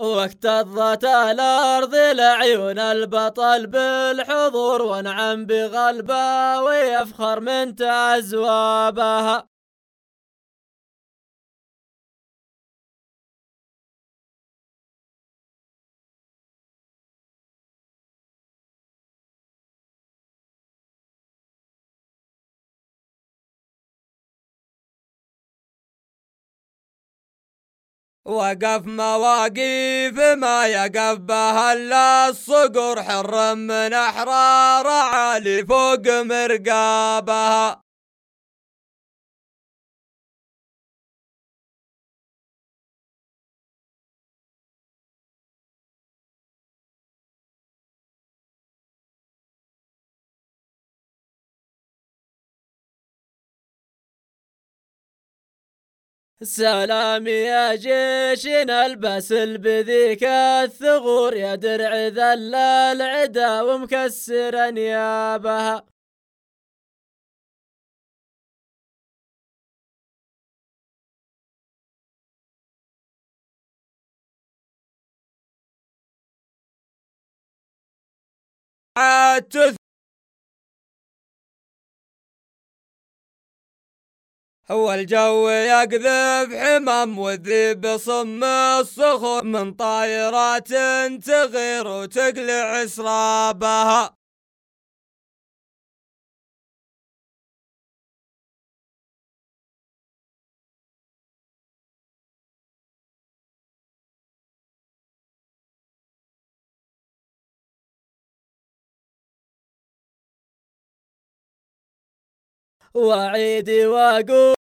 واكتظت الأرض لعيون البطل بالحضور، وانعم بغلبه ويفخر من تعزوابها. وقف مواقيف ما يقف بها الا الصقر، حر من احرار عالي فوق مرقابها. سلام يا جيشنا الباسل بذيك الثغور، يا درع ذل العدا ومكسر انيابها. عاد هو الجو يقذف حمم وذيب صم الصخور، من طائرات تغير وتقلع سرابها. وعيدي واقول